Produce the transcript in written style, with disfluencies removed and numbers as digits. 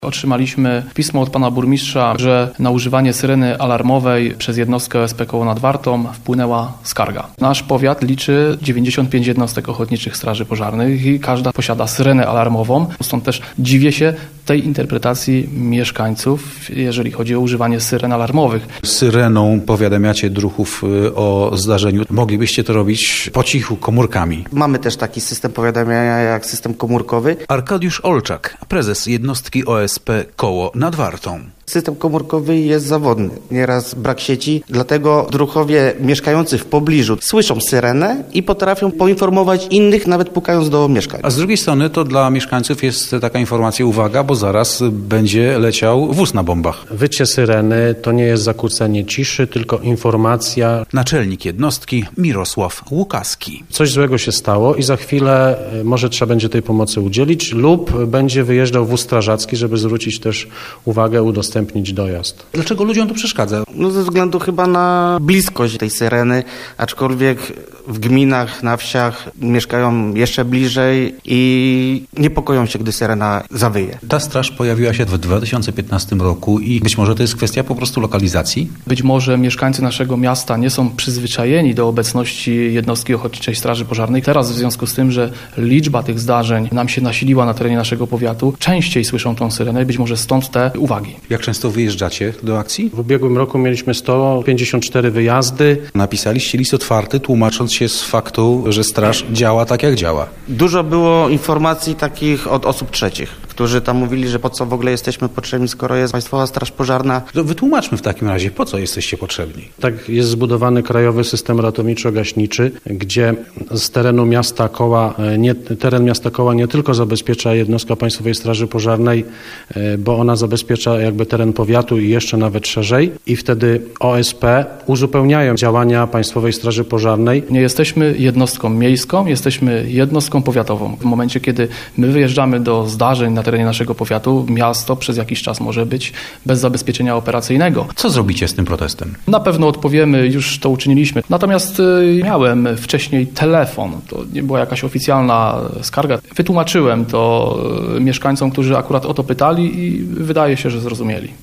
Otrzymaliśmy pismo od pana burmistrza, że na używanie syreny alarmowej przez jednostkę OSP Koło nad Wartą wpłynęła skarga. Nasz powiat liczy 95 jednostek ochotniczych straży pożarnych i każda posiada syrenę alarmową. Stąd też dziwię się tej interpretacji mieszkańców, jeżeli chodzi o używanie syren alarmowych. Syreną powiadamiacie druhów o zdarzeniu. Moglibyście to robić po cichu, komórkami. Mamy też taki system powiadamiania jak system komórkowy. Arkadiusz Olczak, prezes jednostki OSP Koło nad Wartą. System komórkowy jest zawodny, nieraz brak sieci, dlatego druhowie mieszkający w pobliżu słyszą syrenę i potrafią poinformować innych, nawet pukając do mieszkań. A z drugiej strony to dla mieszkańców jest taka informacja, uwaga, bo zaraz będzie leciał wóz na bombach. Wycie syreny to nie jest zakłócenie ciszy, tylko informacja. Naczelnik jednostki Mirosław Łukaski. Coś złego się stało i za chwilę może trzeba będzie tej pomocy udzielić lub będzie wyjeżdżał wóz strażacki, żeby zwrócić też uwagę, udostępnić dojazd. Dlaczego ludziom to przeszkadza? No ze względu chyba na bliskość tej syreny, aczkolwiek w gminach, na wsiach mieszkają jeszcze bliżej i niepokoją się, gdy syrena zawyje. Ta straż pojawiła się w 2015 roku i być może to jest kwestia po prostu lokalizacji? Być może mieszkańcy naszego miasta nie są przyzwyczajeni do obecności jednostki Ochotniczej Straży Pożarnej. Teraz w związku z tym, że liczba tych zdarzeń nam się nasiliła na terenie naszego powiatu, częściej słyszą tą syrenę i być może stąd te uwagi. Jak często wyjeżdżacie do akcji? W ubiegłym roku mieliśmy 154 wyjazdy. Napisaliście list otwarty, tłumacząc się z faktu, że straż działa tak, jak działa. Dużo było informacji takich od osób trzecich, którzy tam mówili, że po co w ogóle jesteśmy potrzebni, skoro jest Państwowa Straż Pożarna. To wytłumaczmy w takim razie, po co jesteście potrzebni? Tak jest zbudowany krajowy system ratowniczo-gaśniczy, gdzie z terenu miasta Koła, teren miasta Koła nie tylko zabezpiecza jednostka Państwowej Straży Pożarnej, bo ona zabezpiecza jakby teren powiatu i jeszcze nawet szerzej i wtedy OSP uzupełniają działania Państwowej Straży Pożarnej. Nie jesteśmy jednostką miejską, jesteśmy jednostką powiatową. W momencie, kiedy my wyjeżdżamy do zdarzeń na terenie naszego powiatu, miasto przez jakiś czas może być bez zabezpieczenia operacyjnego. Co zrobicie z tym protestem? Na pewno odpowiemy, już to uczyniliśmy. Natomiast miałem wcześniej telefon, to nie była jakaś oficjalna skarga. Wytłumaczyłem to mieszkańcom, którzy akurat o to pytali i wydaje się, że zrozumieli.